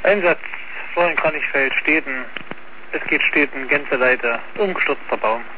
Einsatz Florian Kranichfeld, Steden. Es geht Steden, Gänseleiter, umgestürzter Baum.